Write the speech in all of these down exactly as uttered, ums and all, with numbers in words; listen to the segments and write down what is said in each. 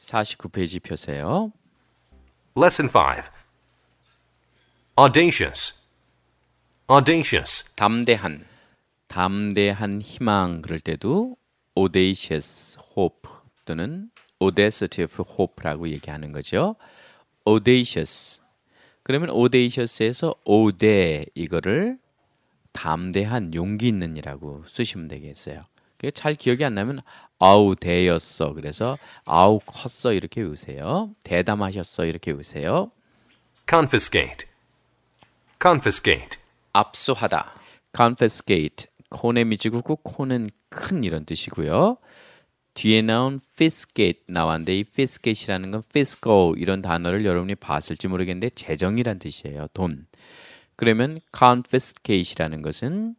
사십구 페이지 펴세요. Lesson five. Audacious. Audacious. 담대한, 담대한 희망 그럴 때도 audacious hope 또는 audacity of hope라고 얘기하는 거죠. audacious. 그러면 audacious에서 aude 이거를 담대한 용기 있는 이라고 쓰시면 되겠어요. 잘 기억이 안 나면 아우 대였어. 그래서 아우 컸어 이렇게 외우세요. 대담하셨어 이렇게 외우세요. Confiscate. Confiscate. 압수하다. confiscate. 콘의 미지구고 콘은 큰 이런 뜻이고요. 뒤에 나온 fiscate 나왔는데 이 fiscate이라는 건 fiscal 이런 단어를 여러분이 봤을지 모르겠는데 재정이란 뜻이에요. 돈. 그러면 confiscate이라는 것은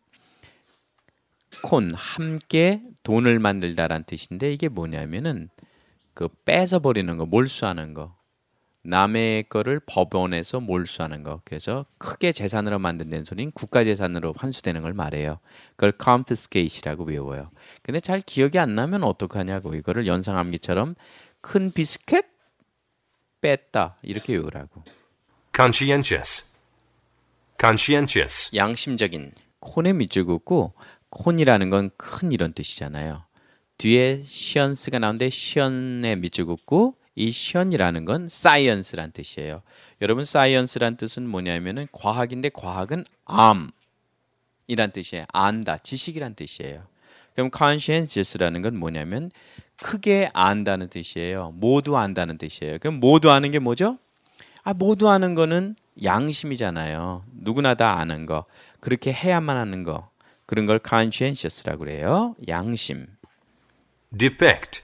콘 함께 돈을 만들다란 뜻인데 이게 뭐냐면은 그 뺏어 버리는 거, 몰수하는 거. 남의 거를 법원에서 몰수하는 거. 그래서 크게 재산으로 만든다는 소리는 국가 재산으로 환수되는 걸 말해요. 그걸 confiscate이라고 외워요. 근데 잘 기억이 안 나면 어떡하냐고. 이거를 연상암기처럼 큰 비스켓 뺐다 이렇게 외우라고. Conscientious. Conscientious. 양심적인. 콘의 밑줄 긋고 콘이라는 건 큰 이런 뜻이잖아요. 뒤에 시언스가 나오는데 시언의 밑줄 긋고 이 시언이라는 건 science란 뜻이에요. 여러분 science란 뜻은 뭐냐면은 과학인데 과학은 암 이란 뜻이에요. 안다, 지식이란 뜻이에요. 그럼 conscientious라는 건 뭐냐면 크게 안다는 뜻이에요. 모두 안다는 뜻이에요. 그럼 모두 아는 게 뭐죠? 아, 모두 아는 거는 양심이잖아요. 누구나 다 아는 거. 그렇게 해야만 하는 거. 그런 걸 conscientious라고 그래요. 양심. Depict.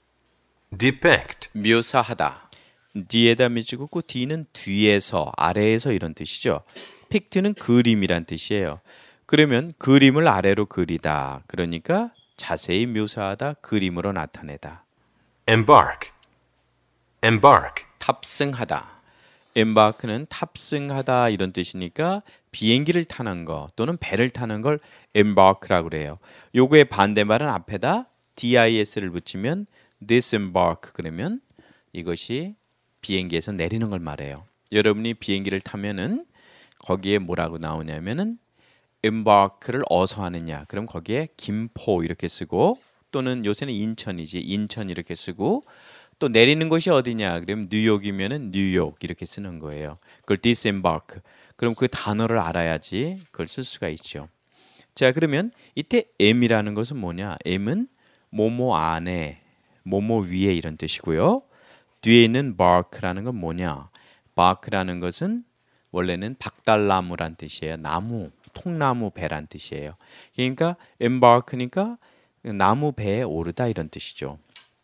Depict. 묘사하다. 뒤에다 밑줄 긋고 뒤는 뒤에서, 아래에서 이런 뜻이죠. 픽트는 그림이란 뜻이에요. 그러면 그림을 아래로 그리다. 그러니까 자세히 묘사하다, 그림으로 나타내다. Embark. Embark. 탑승하다. embark는 탑승하다 이런 뜻이니까 비행기를 타는 거 또는 배를 타는 걸 embark라고 그래요. 요거의 반대말은 앞에다 dis를 붙이면 disembark 그러면 이것이 비행기에서 내리는 걸 말해요. 여러분이 비행기를 타면은 거기에 뭐라고 나오냐면은 embark를 어서 하느냐. 그럼 거기에 김포 이렇게 쓰고 또는 요새는 인천이지 인천 이렇게 쓰고 또 내리는 곳이 어디냐? 그러면 뉴욕이면은 뉴욕 이렇게 쓰는 거예요. 그걸 disembark. 그럼 그 단어를 알아야지 그걸 쓸 수가 있죠. 자, 그러면 이때 M이라는 것은 뭐냐? M은 뭐뭐 안에, 뭐뭐 위에 이런 뜻이고요. 뒤에 있는 bark라는 건 뭐냐? bark라는 것은 원래는 박달나무란 뜻이에요. 나무, 통나무 배란 뜻이에요. 그러니까 embark니까 나무 배에 오르다 이런 뜻이죠.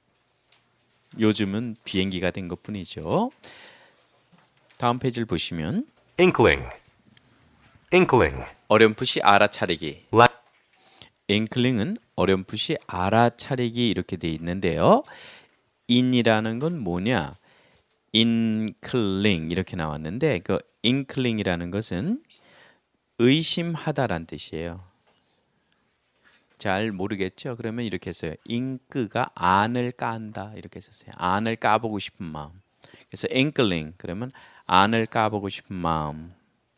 요즘은 비행기가 된 것뿐이죠. 다음 페이지를 보시면 Inkling. Inkling. 어렴풋이 알아차리기. La- 인클링은 어렴풋이 알아차리기 이렇게 돼 있는데요. 인이라는 건 뭐냐? 인클링 이렇게 나왔는데 그 인클링이라는 것은 의심하다란 뜻이에요. 잘 모르겠죠? 그러면 이렇게 써요. 잉크가 안을 깐다 이렇게 썼어요. 안을 까보고 싶은 마음. 그래서 inkling 그러면 안을 까보고 싶은 마음.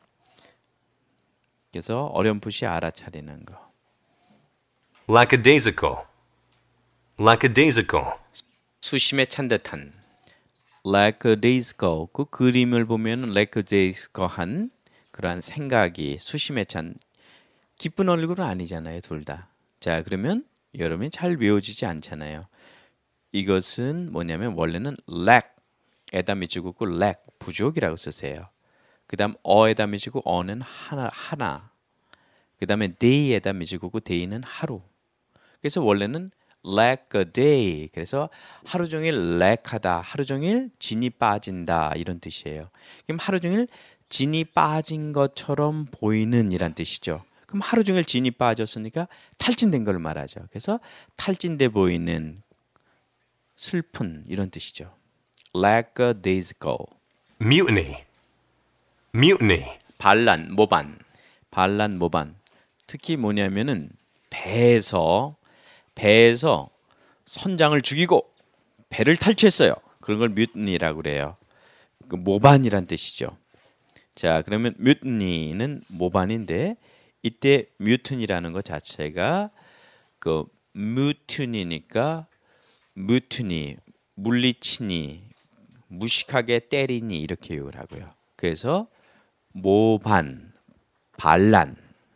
그래서 어렴풋이 알아차리는 거. Lackadaisical. Lackadaisical. 수심에 찬 듯한. lackadaisical 그 그림을 보면 lackadaisical한 그러한 생각이 수심에 찬 기쁜 얼굴은 아니잖아요, 둘 다. 자, 그러면 여러분이 잘 외워지지 않잖아요. 이것은 뭐냐면 원래는 lack에다 밑줄 긋고 lack 부족이라고 쓰세요. 그 다음 어에다 밑줄 긋고 어는 하나, 하나. 그 다음에 day에다 밑줄 긋고 day는 하루. 그래서 원래는 lack a day. 그래서 하루 종일 lack하다, 하루 종일 진이 빠진다 이런 뜻이에요. 그럼 하루 종일 진이 빠진 것처럼 보이는 이란 뜻이죠. 그럼 하루 종일 진이 빠졌으니까 탈진된 걸 말하죠. 그래서 탈진돼 보이는 슬픈 이런 뜻이죠. lackadaisical. Mutiny. Mutiny. 반란, 모반. 반란, 모반. 특히 뭐냐면은 배에서 배에서 선장을 죽이고 배를 탈취했어요. 그런 걸 mutiny라고 그래요. 그 모반이란 뜻이죠. 자, 그러면 mutiny는 모반인데 이때 mutiny라는 것 자체가 그 mutiny니까 mutiny, 물리치니, 무식하게 때리니 이렇게 외우라고요. 그래서 모반, 반란.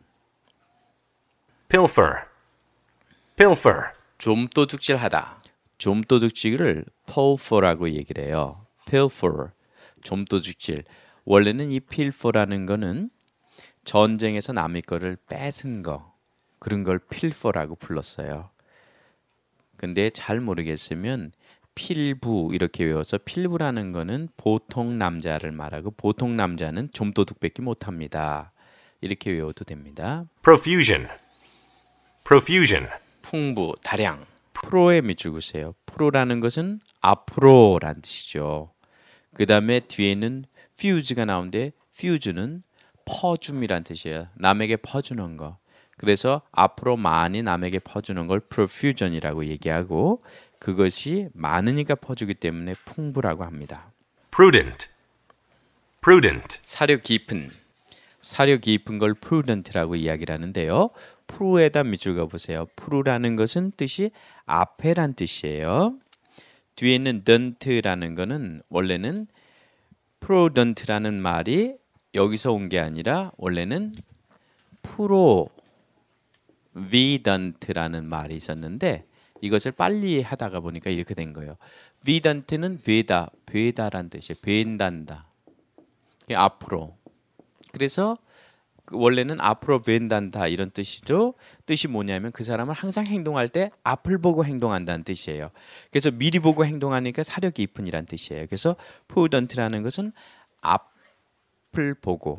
pilfer, pilfer, 좀도둑질하다. 좀도둑질을 pilfer라고 얘기를 해요. pilfer, 좀도둑질. 원래는 이 pilfer라는 거는 전쟁에서 남의 거를 뺏은 거, 그런 걸 pilfer라고 불렀어요. 근데 잘 모르겠으면 필부 이렇게 외워서 필부라는 거는 보통 남자를 말하고 보통 남자는 좀도둑밖에 못합니다. 이렇게 외워도 됩니다. profusion, profusion, 풍부, 다량. 프로에 밑줄 그으세요. 프로라는 것은 앞으로란 뜻이죠. 그 다음에 뒤에는 fuse가 나오는데 fuse는 퍼줌이란 뜻이에요. 남에게 퍼주는 거. 그래서 앞으로 많이 남에게 퍼주는 걸 profusion이라고 얘기하고 그것이 많으니까 퍼주기 때문에 풍부라고 합니다. prudent, prudent, 사려 깊은, 사려 깊은 걸 prudent라고 이야기를 하는데요. 프로에다 밑줄 그어보세요. 프로라는 것은 뜻이 앞에란 뜻이에요. 뒤에 있는 dent라는 거는 원래는 prudent라는 말이 여기서 온 게 아니라 원래는 provident라는 말이 있었는데 이것을 빨리 하다가 보니까 이렇게 된 거예요. vident는 되다, 되다란 뜻이에요. 된단다. 앞으로. 그래서 원래는 앞으로 된단다 이런 뜻이죠. 뜻이 뭐냐면 그 사람은 항상 행동할 때 앞을 보고 행동한다는 뜻이에요. 그래서 미리 보고 행동하니까 사려 깊은이란 뜻이에요. 그래서 prudent라는 것은 앞을 보고.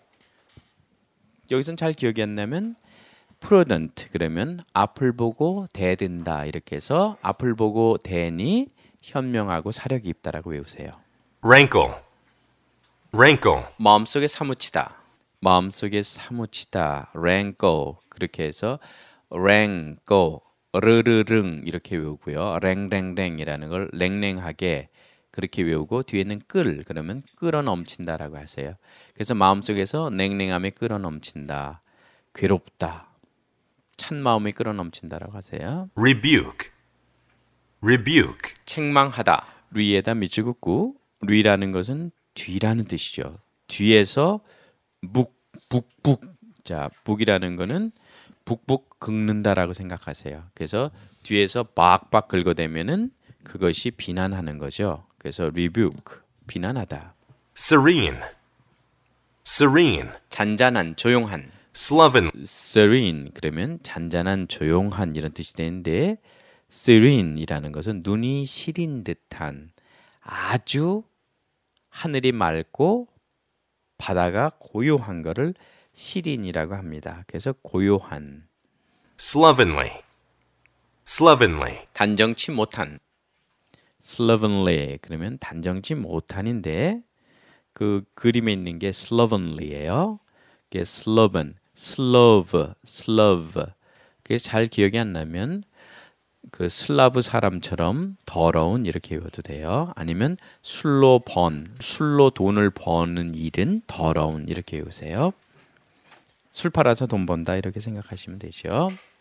여기서는 잘 기억이 안 나면 prudent 그러면 앞을 보고 대든다 이렇게 해서 앞을 보고 대니 현명하고 사려 깊다라고 외우세요. rankle, rankle, 마음속에 사무치다. 마음속에 사무치다. rankle 그렇게 해서 rankle 르르릉 이렇게 외우고요. 랭랭랭이라는 걸 랭랭하게 그렇게 외우고 뒤에는 끌 그러면 끌어 넘친다라고 하세요. 그래서 마음속에서 냉랭함이 끌어 넘친다. 괴롭다. 찬 마음이 끌어 넘친다라고 하세요. rebuke, rebuke, 책망하다. 리에다 밑줄 긋고 리라는 것은 뒤라는 뜻이죠. 뒤에서 묵, 북북. 자, 북이라는 거는 북북 긁는다라고 생각하세요. 그래서 뒤에서 박박 긁어대면은 그것이 비난하는 거죠. 그래서 rebuke, 비난하다. serene, serene, 잔잔한, 조용한. sloven, serene 그러면 잔잔한, 조용한 이런 뜻이 되는데 serene이라는 것은 눈이 시린 듯한 아주 하늘이 맑고 바다가 고요한 거를 시린이라고 합니다. 그래서 고요한. slovenly, slovenly, 단정치 못한. slovenly 그러면 단정치 못한인데 그 그림에 있는 게 slovenly예요. 그게 sloven, slove, slove. 그게 잘 기억이 안 나면 그 슬라브 사람처럼 더러운 이렇게 외워도 돼요. 아니면 술로 번, 술로 돈을 버는 일은 더러운 이렇게 외우세요. 술 팔아서 돈 번다 이렇게 생각하시면 되죠.